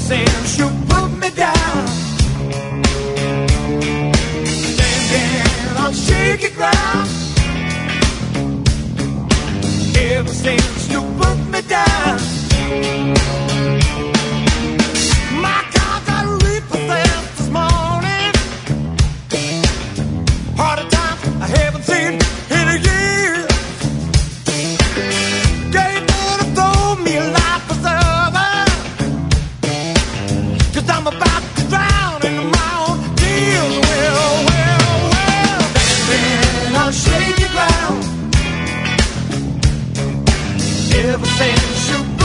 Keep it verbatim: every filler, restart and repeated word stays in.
since you put me down, standing on shaky ground. Ever since you put me down, my car got repossessed this morning. Harder times I haven't seen in a year. Gave her to throw me a life preserver, 'cause I'm about to drown in my own tears. Well, well, well, standing on shaky ground. Ever since you